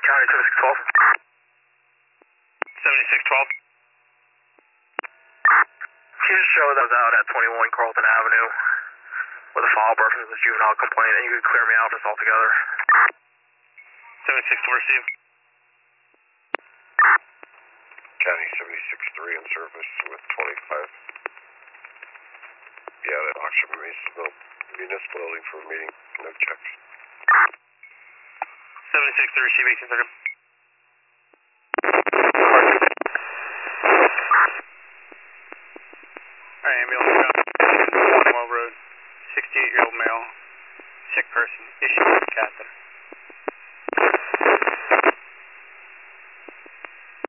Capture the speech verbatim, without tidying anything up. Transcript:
County seventy-six twelve. seventy-six twelve. Can you just show that I was out at twenty-one Carlton Avenue with a file birth from this juvenile complaint, and you could clear me out of this altogether. seventy-six four, Steve. County seventy-six three on surface with twenty-five. Yeah, that Oxford Municipal, municipal building for a meeting. No checks. seventy-six three, Steve, eighteen second. Alright, ambulance down. One Road. sixty-eight year old male. Sick person. Issue with catheter.